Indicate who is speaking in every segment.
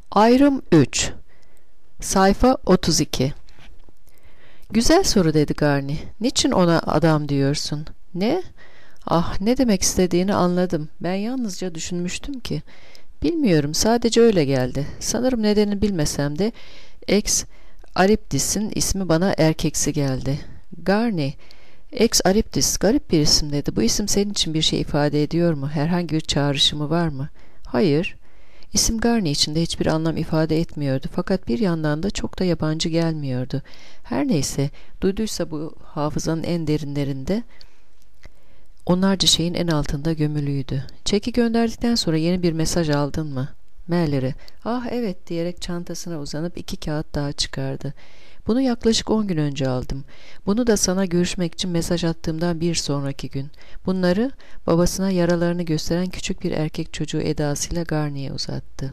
Speaker 1: Ayrım 3. Sayfa 32. Güzel soru dedi Garni. Niçin ona adam diyorsun? Ne? Ah, ne demek istediğini anladım. Ben yalnızca düşünmüştüm ki. Bilmiyorum, sadece öyle geldi. Sanırım nedenini bilmesem de Ex Aripdis'in ismi bana erkeksi geldi. Garni, Ex Aripdis garip bir isim dedi. Bu isim senin için bir şey ifade ediyor mu? Herhangi bir çağrışımı var mı? Hayır. İsim Garni içinde hiçbir anlam ifade etmiyordu, fakat bir yandan da çok da yabancı gelmiyordu. Her neyse, duyduysa bu hafızanın en derinlerinde, onlarca şeyin en altında gömülüydü. Çeki gönderdikten sonra yeni bir mesaj aldın mı? Merleri, ah evet diyerek çantasına uzanıp 2 kağıt daha çıkardı. Bunu yaklaşık 10 gün önce aldım. Bunu da sana görüşmek için mesaj attığımdan bir sonraki gün. Bunları babasına yaralarını gösteren küçük bir erkek çocuğu edasıyla Garni'ye uzattı.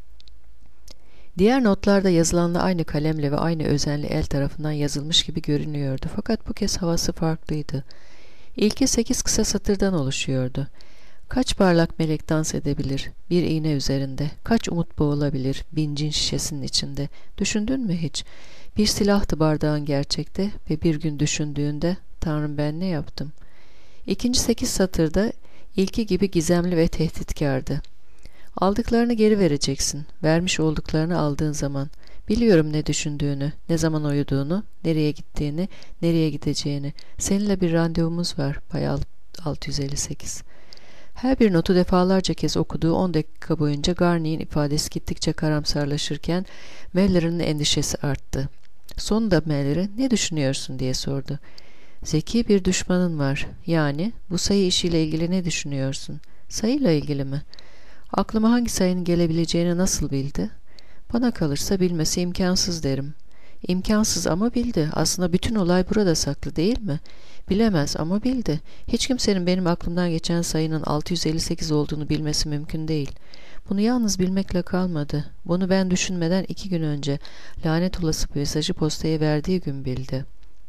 Speaker 1: Diğer notlarda yazılanla aynı kalemle ve aynı özenli el tarafından yazılmış gibi görünüyordu. Fakat bu kez havası farklıydı. İlki 8 kısa satırdan oluşuyordu. Kaç parlak melek dans edebilir bir iğne üzerinde? Kaç umut boğulabilir bincin şişesinin içinde? Düşündün mü hiç? Bir silahtı bardağın gerçekte ve bir gün düşündüğünde, Tanrım ben ne yaptım? İkinci 8 satırda ilki gibi gizemli ve tehditkardı. Aldıklarını geri vereceksin. Vermiş olduklarını aldığın zaman. Biliyorum ne düşündüğünü, ne zaman uyuduğunu, nereye gittiğini, nereye gideceğini. Seninle bir randevumuz var, Bay 658. Her bir notu defalarca kez okuduğu 10 dakika boyunca Garni'nin ifadesi gittikçe karamsarlaşırken Mallory'nin endişesi arttı. Sonunda Mallory, ne düşünüyorsun diye sordu. Zeki bir düşmanın var. Yani bu sayı işiyle ilgili ne düşünüyorsun? Sayıyla ilgili mi? Aklıma hangi sayının gelebileceğini nasıl bildi? Bana kalırsa bilmesi imkansız derim. İmkansız ama bildi. Aslında bütün olay burada saklı değil mi? Bilemez ama bildi. Hiç kimsenin benim aklımdan geçen sayının 658 olduğunu bilmesi mümkün değil. Bunu yalnız bilmekle kalmadı. Bunu ben düşünmeden 2 gün önce lanet olası bir mesajı postaya verdiği gün bildi.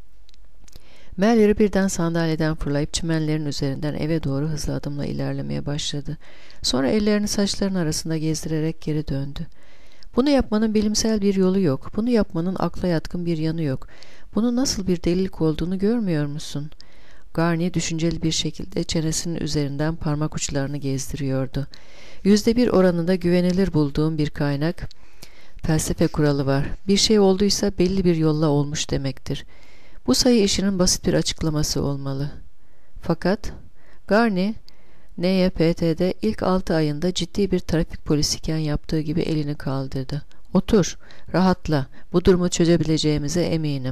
Speaker 1: Mallory birden sandalyeden fırlayıp çimenlerin üzerinden eve doğru hızlı adımla ilerlemeye başladı. Sonra ellerini saçların arasında gezdirerek geri döndü. Bunu yapmanın bilimsel bir yolu yok. Bunu yapmanın akla yatkın bir yanı yok. Bunun nasıl bir delilik olduğunu görmüyor musun? Garni düşünceli bir şekilde çenesinin üzerinden parmak uçlarını gezdiriyordu. %1 oranında güvenilir bulduğum bir kaynak, felsefe kuralı var. Bir şey olduysa belli bir yolla olmuş demektir. Bu sayı işinin basit bir açıklaması olmalı. Fakat Garni, NYPT'de ilk 6 ayında ciddi bir trafik polisiken yaptığı gibi elini kaldırdı. Otur, rahatla. Bu durumu çözebileceğimize eminim.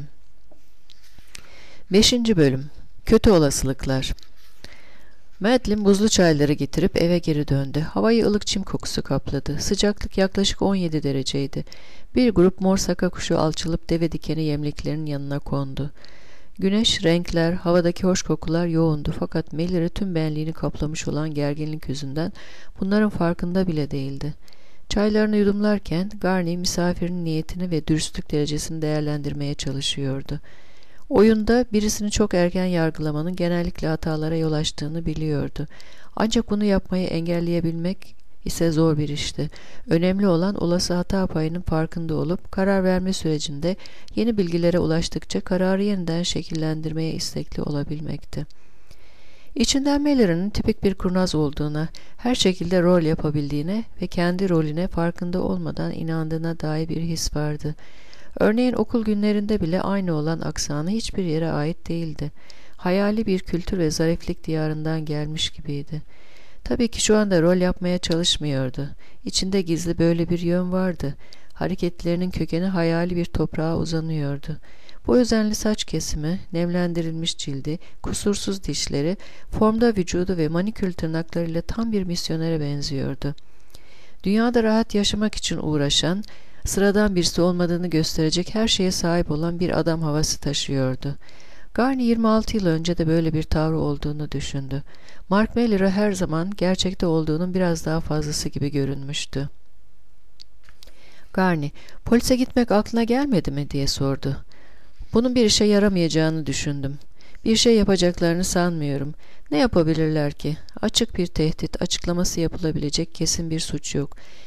Speaker 1: 5. Bölüm. Kötü olasılıklar. Madeline buzlu çayları getirip eve geri döndü. Havayı ılık çim kokusu kapladı. Sıcaklık yaklaşık 17 dereceydi. Bir grup mor saka kuşu alçılıp deve dikeni yemliklerinin yanına kondu. Güneş, renkler, havadaki hoş kokular yoğundu, fakat Mallory tüm benliğini kaplamış olan gerginlik yüzünden bunların farkında bile değildi. Çaylarını yudumlarken Garni misafirinin niyetini ve dürüstlük derecesini değerlendirmeye çalışıyordu. Oyunda birisini çok erken yargılamanın genellikle hatalara yol açtığını biliyordu. Ancak bunu yapmayı engelleyebilmek ise zor bir işti. Önemli olan olası hata payının farkında olup karar verme sürecinde yeni bilgilere ulaştıkça kararı yeniden şekillendirmeye istekli olabilmekti. İçinden Mallory'nin tipik bir kurnaz olduğuna, her şekilde rol yapabildiğine ve kendi rolüne farkında olmadan inandığına dair bir his vardı. Örneğin okul günlerinde bile aynı olan aksanı hiçbir yere ait değildi. Hayali bir kültür ve zariflik diyarından gelmiş gibiydi. Tabii ki şu anda rol yapmaya çalışmıyordu. İçinde gizli böyle bir yön vardı. Hareketlerinin kökeni hayali bir toprağa uzanıyordu. Bu özenli saç kesimi, nemlendirilmiş cildi, kusursuz dişleri, formda vücudu ve manikür tırnaklarıyla tam bir misyonere benziyordu. Dünyada rahat yaşamak için uğraşan, sıradan birisi olmadığını gösterecek her şeye sahip olan bir adam havası taşıyordu. Garni 26 yıl önce de böyle bir tavrı olduğunu düşündü. Mark Mallory her zaman gerçekte olduğunun biraz daha fazlası gibi görünmüştü. Garni, polise gitmek aklına gelmedi mi diye sordu. Bunun bir işe yaramayacağını düşündüm. Bir şey yapacaklarını sanmıyorum. Ne yapabilirler ki? Açık bir tehdit, açıklaması yapılabilecek kesin bir suç yok.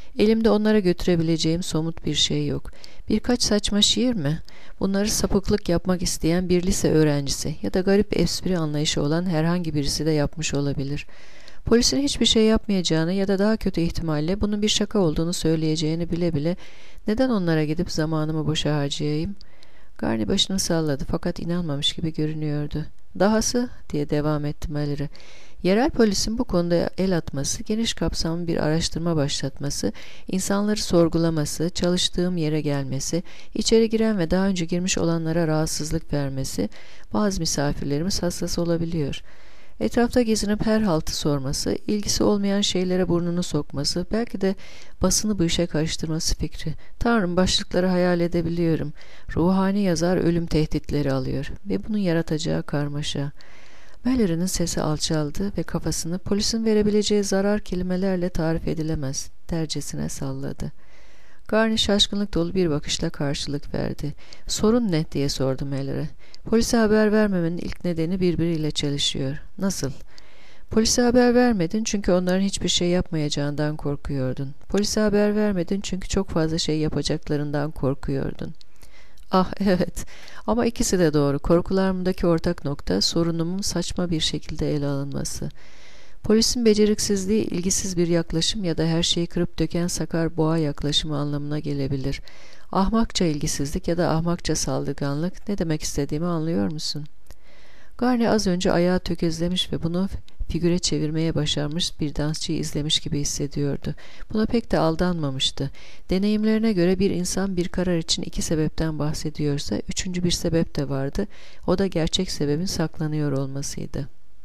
Speaker 1: Elimde onlara götürebileceğim somut bir şey yok. Birkaç saçma şiir mi? Bunları sapıklık yapmak isteyen bir lise öğrencisi ya da garip espri anlayışı olan herhangi birisi de yapmış olabilir. Polisin hiçbir şey yapmayacağını ya da daha kötü ihtimalle bunun bir şaka olduğunu söyleyeceğini bile bile neden onlara gidip zamanımı boşa harcayayım? Garni başını salladı fakat inanmamış gibi görünüyordu. Dahası diye devam etti Mallory. Yerel polisin bu konuda el atması, geniş kapsamlı bir araştırma başlatması, insanları sorgulaması, çalıştığım yere gelmesi, içeri giren ve daha önce girmiş olanlara rahatsızlık vermesi, bazı misafirlerimiz hassas olabiliyor. Etrafta gezinip her haltı sorması, ilgisi olmayan şeylere burnunu sokması, belki de basını bu işe karıştırması fikri. Tanrım, başlıkları hayal edebiliyorum. Ruhani yazar ölüm tehditleri alıyor ve bunun yaratacağı karmaşa. Mallory'nin sesi alçaldı ve kafasını polisin verebileceği zarar kelimelerle tarif edilemez dercesine salladı. Garni şaşkınlık dolu bir bakışla karşılık verdi. "Sorun ne?" diye sordu Mallory. "Polise haber vermemenin ilk nedeni birbiriyle çelişiyor." "Nasıl?" "Polise haber vermedin çünkü onların hiçbir şey yapmayacağından korkuyordun. Polise haber vermedin çünkü çok fazla şey yapacaklarından korkuyordun." "Ah, evet. Ama ikisi de doğru. Korkularımdaki ortak nokta sorunumun saçma bir şekilde ele alınması. Polisin beceriksizliği ilgisiz bir yaklaşım ya da her şeyi kırıp döken sakar boğa yaklaşımı anlamına gelebilir. Ahmakça ilgisizlik ya da ahmakça saldırganlık, ne demek istediğimi anlıyor musun?" Garni az önce ayağı tökezlemiş ve bunu figüre çevirmeye başarmış bir dansçıyı izlemiş gibi hissediyordu. Buna pek de aldanmamıştı. Deneyimlerine göre bir insan bir karar için iki sebepten bahsediyorsa, üçüncü bir sebep de vardı. O da gerçek sebebin saklanıyor olmasıydı.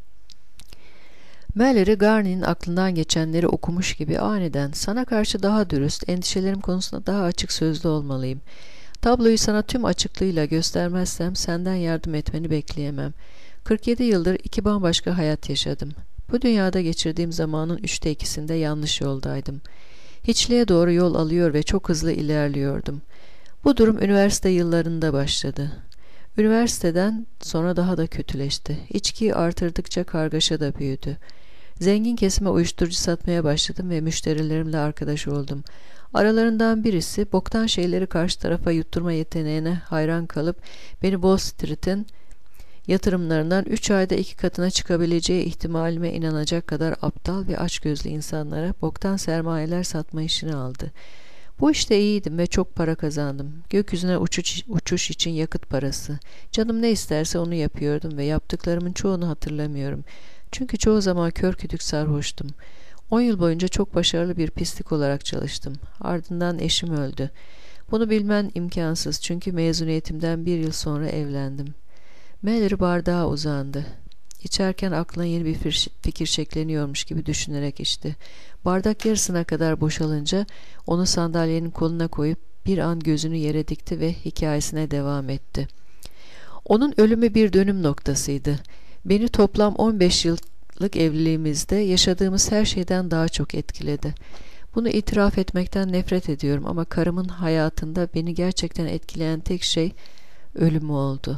Speaker 1: Mallory, Garni'nin aklından geçenleri okumuş gibi aniden, "Sana karşı daha dürüst, endişelerim konusunda daha açık sözlü olmalıyım. Tabloyu sana tüm açıklığıyla göstermezsem senden yardım etmeni bekleyemem. 47 yıldır iki bambaşka hayat yaşadım. Bu dünyada geçirdiğim zamanın 2/3'ünde yanlış yoldaydım. Hiçliğe doğru yol alıyor ve çok hızlı ilerliyordum. Bu durum üniversite yıllarında başladı. Üniversiteden sonra daha da kötüleşti. İçkiyi artırdıkça kargaşa da büyüdü. Zengin kesime uyuşturucu satmaya başladım ve müşterilerimle arkadaş oldum. Aralarından birisi boktan şeyleri karşı tarafa yutturma yeteneğine hayran kalıp beni Wall Street'in yatırımlarından 3 ayda 2 katına çıkabileceği ihtimalime inanacak kadar aptal ve açgözlü insanlara boktan sermayeler satma işini aldı. Bu işte iyiydim ve çok para kazandım. Gökyüzüne uçuş için yakıt parası. Canım ne isterse onu yapıyordum ve yaptıklarımın çoğunu hatırlamıyorum. Çünkü çoğu zaman kör kütük sarhoştum. 10 yıl boyunca çok başarılı bir pislik olarak çalıştım. Ardından eşim öldü. Bunu bilmen imkansız çünkü mezuniyetimden 1 yıl sonra evlendim. Mallory bardağa uzandı. İçerken aklına yeni bir fikir şekleniyormuş gibi düşünerek içti. Bardak yarısına kadar boşalınca onu sandalyenin koluna koyup bir an gözünü yere dikti ve hikayesine devam etti. "Onun ölümü bir dönüm noktasıydı. Beni toplam 15 yıllık evliliğimizde yaşadığımız her şeyden daha çok etkiledi. Bunu itiraf etmekten nefret ediyorum ama karımın hayatında beni gerçekten etkileyen tek şey ölümü oldu."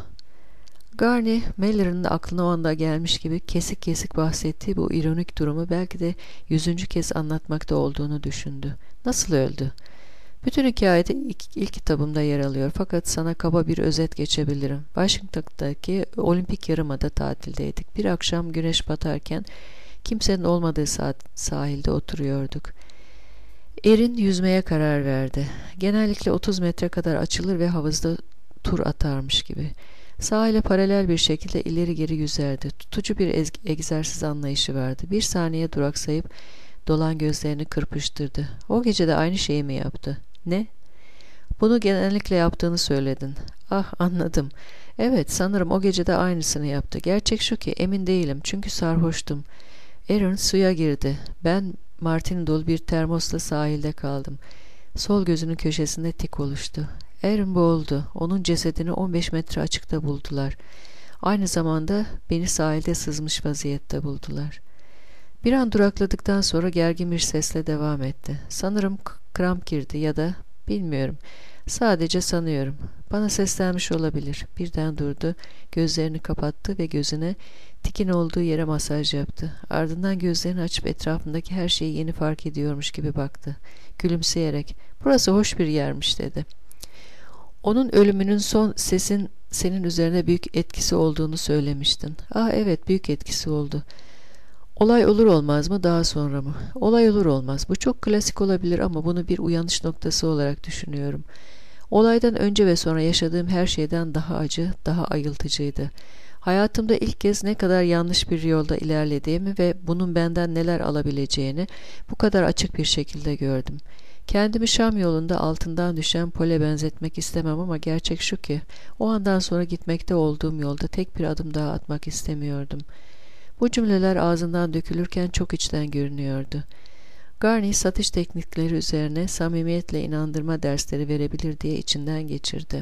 Speaker 1: Garni, Mallory'nin aklına o anda gelmiş gibi kesik kesik bahsettiği bu ironik durumu belki de 100. kez anlatmakta olduğunu düşündü. "Nasıl öldü?" "Bütün hikayede ilk kitabımda yer alıyor fakat sana kaba bir özet geçebilirim. Washington'daki Olimpik Yarımada tatildeydik. Bir akşam güneş batarken kimsenin olmadığı sahilde oturuyorduk. Erin yüzmeye karar verdi. Genellikle 30 metre kadar açılır ve havuzda tur atarmış gibi. Sahile paralel bir şekilde ileri geri yüzerdi. Tutucu bir egzersiz anlayışı vardı. Bir saniye duraksayıp dolan gözlerini kırpıştırdı. "O gece de aynı şeyi mi yaptı?" "Ne?" "Bunu genellikle yaptığını söyledin." "Ah, anladım. Evet, sanırım o gece de aynısını yaptı. Gerçek şu ki emin değilim çünkü sarhoştum." Aaron suya girdi. Ben martini dolu bir termosla sahilde kaldım. Sol gözünün köşesinde tik oluştu. Aaron boğuldu. Onun cesedini 15 metre açıkta buldular. Aynı zamanda beni sahilde sızmış vaziyette buldular. Bir an durakladıktan sonra gergin bir sesle devam etti. "Sanırım kramp girdi ya da Bilmiyorum. Sadece sanıyorum. Bana seslenmiş olabilir. Birden durdu, gözlerini kapattı ve gözüne tikin olduğu yere masaj yaptı. Ardından gözlerini açıp etrafındaki her şeyi yeni fark ediyormuş gibi baktı. Gülümseyerek, "Burası hoş bir yermiş," dedi. "Onun ölümünün son sesin senin üzerine büyük etkisi olduğunu söylemiştin." "Ah evet, büyük etkisi oldu." "Olay olur olmaz mı, daha sonra mı?" "Olay olur olmaz. Bu çok klasik olabilir ama bunu bir uyanış noktası olarak düşünüyorum. Olaydan önce ve sonra yaşadığım her şeyden daha acı, daha ayıltıcıydı. Hayatımda ilk kez ne kadar yanlış bir yolda ilerlediğimi ve bunun benden neler alabileceğini bu kadar açık bir şekilde gördüm. Kendimi Şam yolunda altından düşen pole benzetmek istemem ama gerçek şu ki, o andan sonra gitmekte olduğum yolda tek bir adım daha atmak istemiyordum. Bu cümleler ağzından dökülürken çok içten görünüyordu. Garney satış teknikleri üzerine samimiyetle inandırma dersleri verebilir diye içinden geçirdi.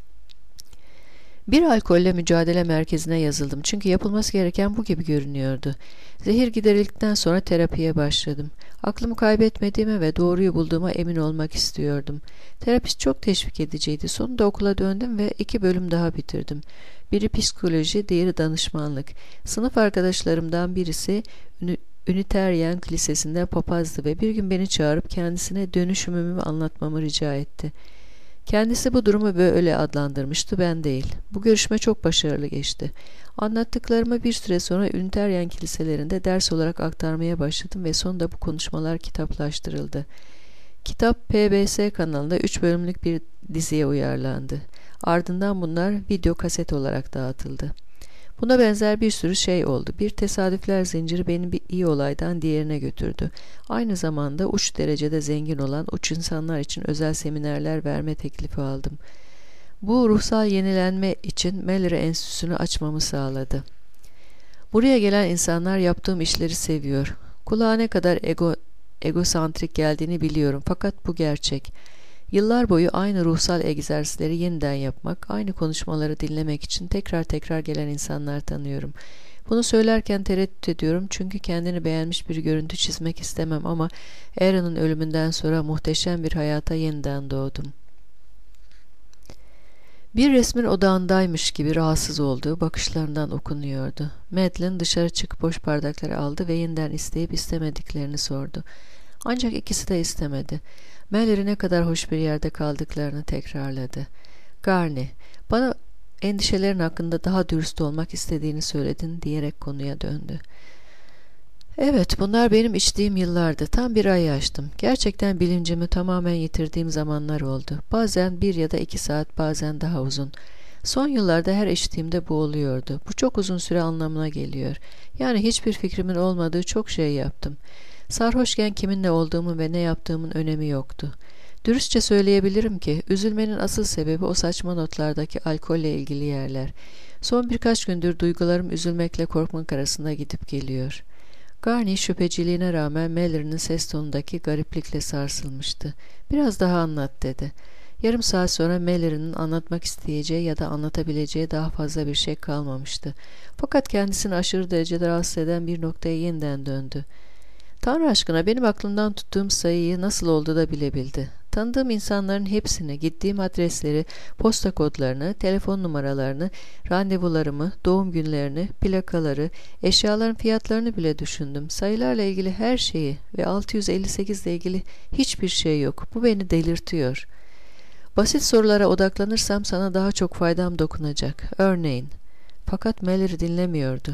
Speaker 1: Bir alkolle mücadele merkezine yazıldım çünkü yapılması gereken bu gibi görünüyordu. Zehir giderildikten sonra terapiye başladım. Aklımı kaybetmediğime ve doğruyu bulduğuma emin olmak istiyordum. Terapist çok teşvik ediciydi. Sonunda okula döndüm ve 2 bölüm daha bitirdim. Biri psikoloji, diğeri danışmanlık. Sınıf arkadaşlarımdan birisi Üniteryen Kilisesi'nde papazdı ve bir gün beni çağırıp kendisine dönüşümümü anlatmamı rica etti. Kendisi bu durumu böyle adlandırmıştı, ben değil. Bu görüşme çok başarılı geçti. Anlattıklarımı bir süre sonra Üniteryen kiliselerinde ders olarak aktarmaya başladım ve sonunda bu konuşmalar kitaplaştırıldı. Kitap PBS kanalında 3 bölümlük bir diziye uyarlandı. Ardından bunlar video kaset olarak dağıtıldı. Buna benzer bir sürü şey oldu. Bir tesadüfler zinciri beni bir iyi olaydan diğerine götürdü. Aynı zamanda uç derecede zengin olan uç insanlar için özel seminerler verme teklifi aldım. Bu ruhsal yenilenme için Mallory Enstitüsü'nü açmamı sağladı. Buraya gelen insanlar yaptığım işleri seviyor. Kulağa ne kadar egosantrik geldiğini biliyorum fakat bu gerçek. Yıllar boyu aynı ruhsal egzersizleri yeniden yapmak, aynı konuşmaları dinlemek için tekrar tekrar gelen insanlar tanıyorum. Bunu söylerken tereddüt ediyorum çünkü kendini beğenmiş bir görüntü çizmek istemem ama Aaron'ın ölümünden sonra muhteşem bir hayata yeniden doğdum. Bir resmin odağındaymış gibi rahatsız olduğu bakışlarından okunuyordu. Madeline dışarı çıkıp boş bardakları aldı ve yeniden isteyip istemediklerini sordu. Ancak ikisi de istemedi. Mallory ne kadar hoş bir yerde kaldıklarını tekrarladı. "Garney, bana endişelerin hakkında daha dürüst olmak istediğini söyledin," diyerek konuya döndü. "Evet, bunlar benim içtiğim yıllardı. Tam 1 ay yaştım. Gerçekten bilincimi tamamen yitirdiğim zamanlar oldu. Bazen 1 ya da 2 saat, bazen daha uzun. Son yıllarda her içtiğimde bu oluyordu. Bu çok uzun süre anlamına geliyor. Yani hiçbir fikrimin olmadığı çok şey yaptım. Sarhoşken kiminle olduğumun ve ne yaptığımın önemi yoktu. Dürüstçe söyleyebilirim ki üzülmenin asıl sebebi o saçma notlardaki alkolle ilgili yerler. Son birkaç gündür duygularım üzülmekle korkmak arasında gidip geliyor." Garney şüpheciliğine rağmen Mallory'nin ses tonundaki gariplikle sarsılmıştı. "Biraz daha anlat," dedi. Yarım saat sonra Mallory'nin anlatmak isteyeceği ya da anlatabileceği daha fazla bir şey kalmamıştı. Fakat kendisini aşırı derecede rahatsız eden bir noktaya yeniden döndü. "Tanrı aşkına benim aklımdan tuttuğum sayıyı nasıl oldu da bilebildi. Tanıdığım insanların hepsini, gittiğim adresleri, posta kodlarını, telefon numaralarını, randevularımı, doğum günlerini, plakaları, eşyaların fiyatlarını bile düşündüm. Sayılarla ilgili her şeyi ve 658 ile ilgili hiçbir şey yok. Bu beni delirtiyor. Basit sorulara odaklanırsam sana daha çok faydam dokunacak. Örneğin..." Fakat Mallory dinlemiyordu.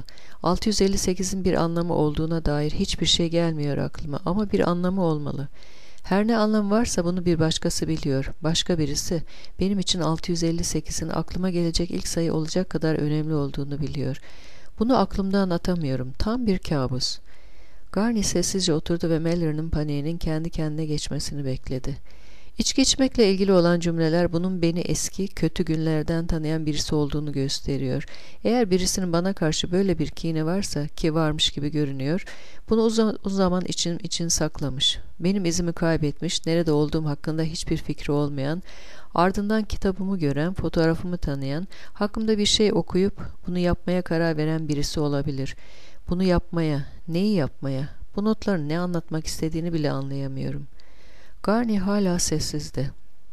Speaker 1: 658'in bir anlamı olduğuna dair hiçbir şey gelmiyor aklıma ama bir anlamı olmalı. Her ne anlam varsa bunu bir başkası biliyor. Başka birisi benim için 658'in aklıma gelecek ilk sayı olacak kadar önemli olduğunu biliyor. Bunu aklımdan atamıyorum. Tam bir kabus. Garney sessizce oturdu ve Mallory'nin paniğinin kendi kendine geçmesini bekledi. İçki içmekle ilgili olan cümleler bunun beni eski, kötü günlerden tanıyan birisi olduğunu gösteriyor. Eğer birisinin bana karşı böyle bir kini varsa, ki varmış gibi görünüyor, bunu o zaman için saklamış. Benim izimi kaybetmiş, nerede olduğum hakkında hiçbir fikri olmayan, ardından kitabımı gören, fotoğrafımı tanıyan, hakkımda bir şey okuyup bunu yapmaya karar veren birisi olabilir. Bunu yapmaya, neyi yapmaya, bu notların ne anlatmak istediğini bile anlayamıyorum. Garney hala sessizdi.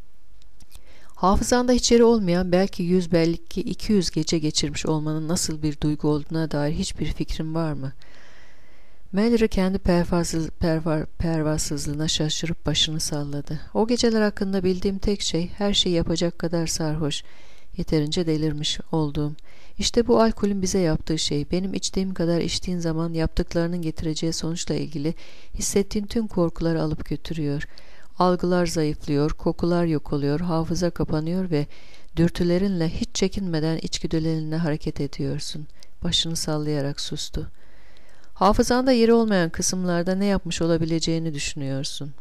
Speaker 1: Hafızanda hiç yeri olmayan belki 100 belki 200 gece geçirmiş olmanın nasıl bir duygu olduğuna dair hiçbir fikrin var mı? Mallory kendi pervasızlığına şaşırıp başını salladı. O geceler hakkında bildiğim tek şey her şeyi yapacak kadar sarhoş, yeterince delirmiş olduğum. İşte bu alkolün bize yaptığı şey, benim içtiğim kadar içtiğin zaman yaptıklarının getireceği sonuçla ilgili hissettiğin tüm korkuları alıp götürüyor. Algılar zayıflıyor, kokular yok oluyor, hafıza kapanıyor ve dürtülerinle hiç çekinmeden içgüdülerinle hareket ediyorsun. Başını sallayarak sustu. Hafızanda yeri olmayan kısımlarda ne yapmış olabileceğini düşünüyorsun.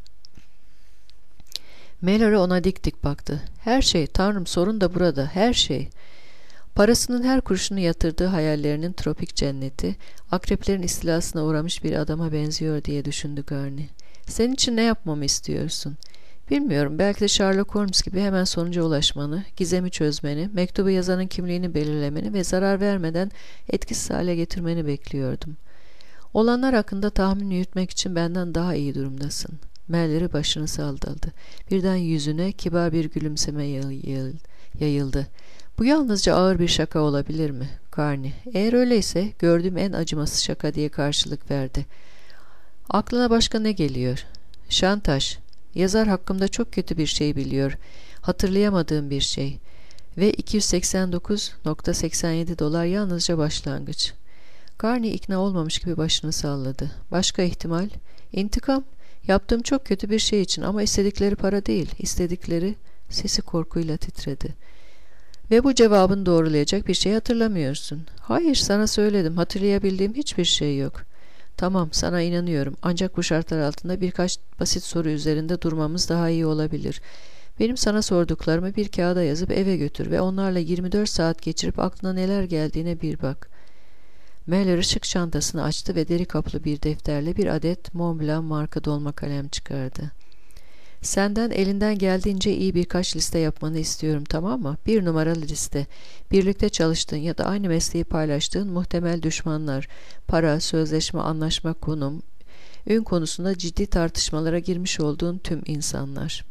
Speaker 1: Mallory ona dik dik baktı. Her şey, Tanrım, sorun da burada, her şey. Parasının her kuruşunu yatırdığı hayallerinin tropik cenneti, akreplerin istilasına uğramış bir adama benziyor diye düşündü Garni. Senin için ne yapmamı istiyorsun? Bilmiyorum, belki de Sherlock Holmes gibi hemen sonuca ulaşmanı, gizemi çözmeni, mektubu yazanın kimliğini belirlemeni ve zarar vermeden etkisiz hale getirmeni bekliyordum. Olanlar hakkında tahmin yürütmek için benden daha iyi durumdasın. Mallory başını saldırdı. Birden yüzüne kibar bir gülümseme yayıldı. Bu yalnızca ağır bir şaka olabilir mi? Carney, eğer öyleyse gördüğüm en acımasız şaka diye karşılık verdi. Aklına başka ne geliyor? Şantaj. Yazar hakkımda çok kötü bir şey biliyor. Hatırlayamadığım bir şey. Ve 289,87 dolar yalnızca başlangıç. Carney ikna olmamış gibi başını salladı. Başka ihtimal? İntikam. Yaptığım çok kötü bir şey için ama istedikleri para değil. İstedikleri... Sesi korkuyla titredi. Ve bu cevabını doğrulayacak bir şey hatırlamıyorsun. Hayır, sana söyledim. Hatırlayabildiğim hiçbir şey yok. Tamam, sana inanıyorum. Ancak bu şartlar altında birkaç basit soru üzerinde durmamız daha iyi olabilir. Benim sana sorduklarımı bir kağıda yazıp eve götür ve onlarla 24 saat geçirip aklına neler geldiğine bir bak. Mallory şık çantasını açtı ve deri kaplı bir defterle bir adet Montblanc marka dolma kalem çıkardı. Senden elinden geldiğince iyi birkaç liste yapmanı istiyorum, tamam mı? 1 numaralı liste. Birlikte çalıştığın ya da aynı mesleği paylaştığın muhtemel düşmanlar, para, sözleşme, anlaşma, konum, ün konusunda ciddi tartışmalara girmiş olduğun tüm insanlar.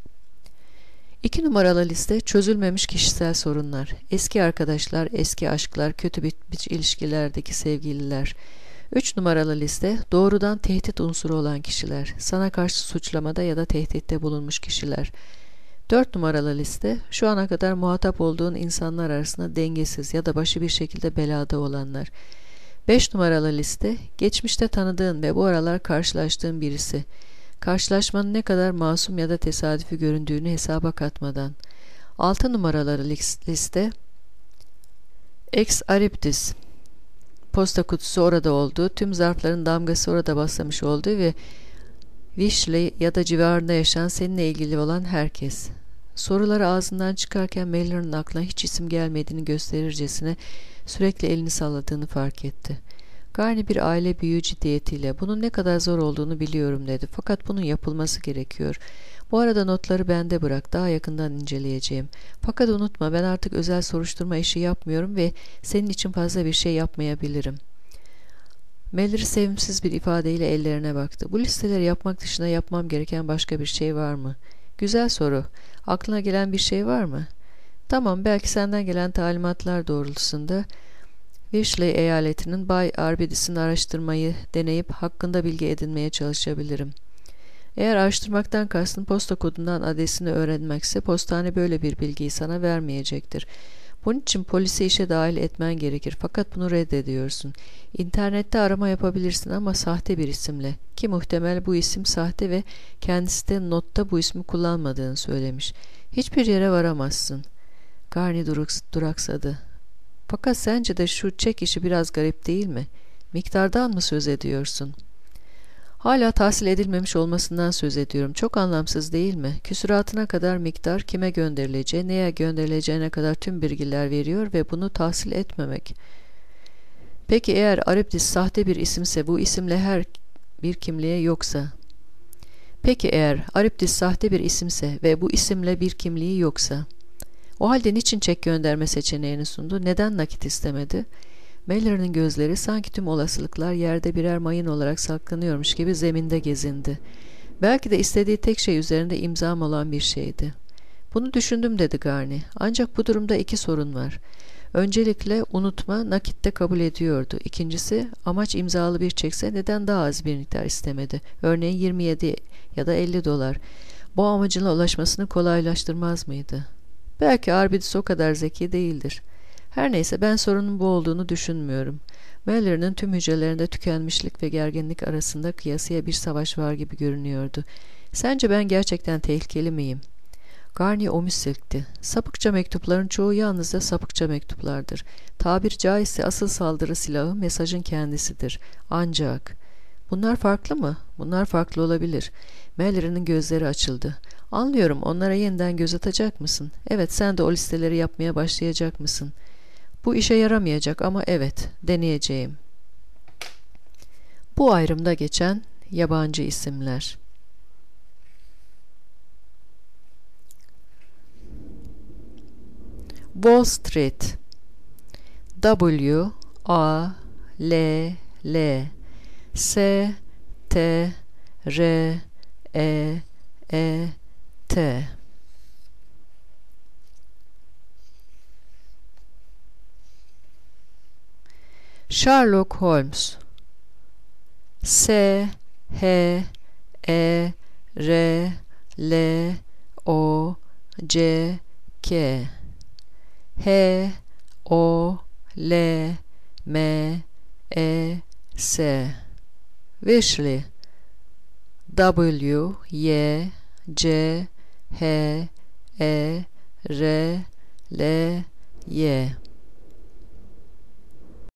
Speaker 1: 2 numaralı liste çözülmemiş kişisel sorunlar, eski arkadaşlar, eski aşklar, kötü bitmiş ilişkilerdeki sevgililer. 3 numaralı liste doğrudan tehdit unsuru olan kişiler, sana karşı suçlamada ya da tehditte bulunmuş kişiler. 4 numaralı liste şu ana kadar muhatap olduğun insanlar arasında dengesiz ya da başı bir şekilde belada olanlar. 5 numaralı liste geçmişte tanıdığın ve bu aralar karşılaştığın birisi. Karşılaşmanın ne kadar masum ya da tesadüfi göründüğünü hesaba katmadan. 6 numaralı liste Ex Ariptis. Posta kutusu orada olduğu, tüm zarfların damgası orada basılmış olduğu ve Wishley ya da civarında yaşayan seninle ilgili olan herkes. Soruları ağzından çıkarken Mallory'nin aklına hiç isim gelmediğini gösterircesine sürekli elini salladığını fark etti. Garni bir aile büyüğü ciddiyetiyle bunun ne kadar zor olduğunu biliyorum dedi. Fakat bunun yapılması gerekiyor. Bu arada notları bende bırak. Daha yakından inceleyeceğim. Fakat unutma, ben artık özel soruşturma işi yapmıyorum ve senin için fazla bir şey yapmayabilirim. Mallory sevimsiz bir ifadeyle ellerine baktı. Bu listeleri yapmak dışında yapmam gereken başka bir şey var mı? Güzel soru. Aklına gelen bir şey var mı? Tamam, belki senden gelen talimatlar doğrultusunda Wishley eyaletinin Bay Arbidis'in araştırmayı deneyip hakkında bilgi edinmeye çalışabilirim. Eğer araştırmaktan kastın posta kodundan adresini öğrenmekse postane böyle bir bilgiyi sana vermeyecektir. Bunun için polisi işe dahil etmen gerekir fakat bunu reddediyorsun. İnternette arama yapabilirsin ama sahte bir isimle, ki muhtemel bu isim sahte ve kendisi de notta bu ismi kullanmadığını söylemiş. Hiçbir yere varamazsın. Garni duraksadı. Fakat sence de şu çek işi biraz garip değil mi? Miktardan mı söz ediyorsun? Hala tahsil edilmemiş olmasından söz ediyorum. Çok anlamsız değil mi? Küsuratına kadar miktar, kime gönderileceği, neye gönderileceğine kadar tüm bilgiler veriyor ve bunu tahsil etmemek. Peki eğer Ariptis sahte bir isimse, bu isimle her bir kimliğe yoksa? Peki eğer Ariptis sahte bir isimse ve bu isimle bir kimliği yoksa? O halde niçin çek gönderme seçeneğini sundu? Neden nakit istemedi? Mallory'nin gözleri sanki tüm olasılıklar yerde birer mayın olarak saklanıyormuş gibi zeminde gezindi. Belki de istediği tek şey üzerinde imzam olan bir şeydi. Bunu düşündüm dedi Garni. Ancak bu durumda iki sorun var. Öncelikle unutma nakitte kabul ediyordu. İkincisi amaç imzalı bir çekse neden daha az bir miktar istemedi? Örneğin 27 ya da 50 dolar. Bu amacına ulaşmasını kolaylaştırmaz mıydı? Belki Arbides o kadar zeki değildir. Her neyse ben sorunun bu olduğunu düşünmüyorum. Mallory'nin tüm hücrelerinde tükenmişlik ve gerginlik arasında kıyasıya bir savaş var gibi görünüyordu. Sence ben gerçekten tehlikeli miyim? Garni omuz silkti. Sapıkça mektupların çoğu yalnızca sapıkça mektuplardır. Tabir caizse asıl saldırı silahı mesajın kendisidir. Ancak... Bunlar farklı mı? Bunlar farklı olabilir. Mallory'nin gözleri açıldı. Anlıyorum, onlara yeniden göz atacak mısın? Evet, sen de o listeleri yapmaya başlayacak mısın? Bu işe yaramayacak ama evet, deneyeceğim. Bu ayrımda geçen yabancı isimler. Wall Street, W A L L S T R E E T. Sherlock Holmes, S H E R L O C K, H O L M E S. Wesley, W Y C H E R L Y.